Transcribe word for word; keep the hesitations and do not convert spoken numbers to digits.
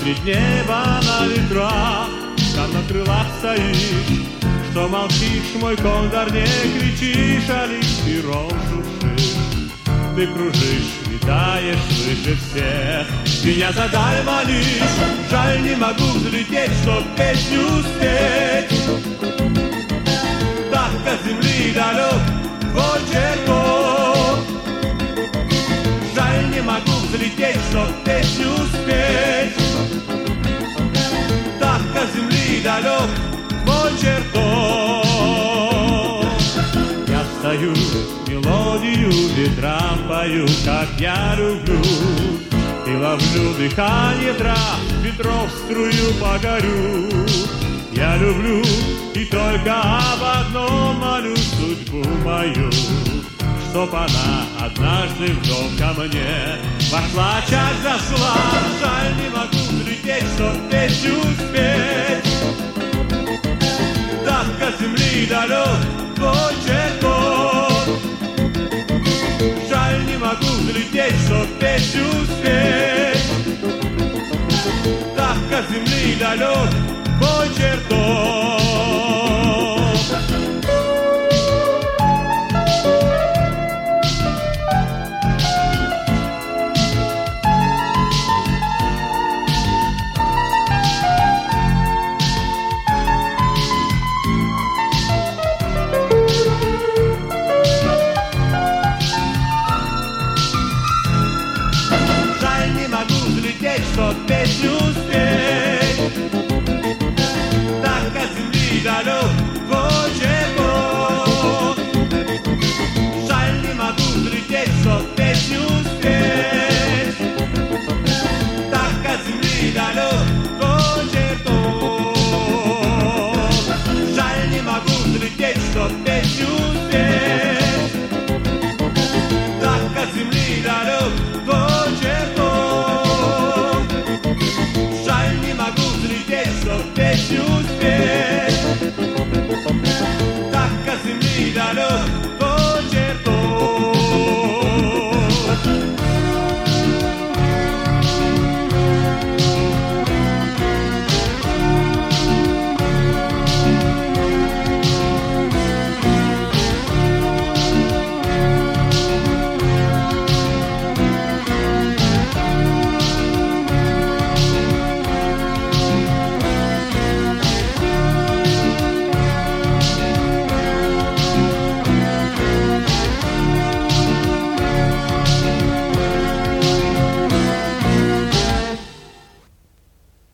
средь неба на ветрах, там на крылах стоишь, что молчишь, мой кондор, не кричишь, а лишь пером шуршишь. Ты кружишь, летаешь выше всех, меня за даль молишь, жаль, не могу взлететь, чтоб песню спеть. Так от земли далек твой чертог, жаль, не могу взлететь, чтоб песню спеть. Так от земли далек твой чертог. Я стою, мелодию ветрам пою, как я люблю, и ловлю дыхание трав, ветров струю погорю. Я люблю и только об одном молю судьбу мою, чтоб она однажды в дом ко мне вошла, часть зашла. Жаль, не могу взлететь, чтоб песню спеть. Так от земли далек твой чертог, жаль, не могу взлететь, чтоб песню спеть. Так от земли далек твой чертог. Чтоб песню спеть, так от земли далек твой чертог. Жаль, не могу взлететь, чтоб песню спеть, так от земли далек твой чертог. Жаль, не могу взлететь, чтоб песню спеть, так от земли далек твой чертог. Песню спеть, так от земли далек.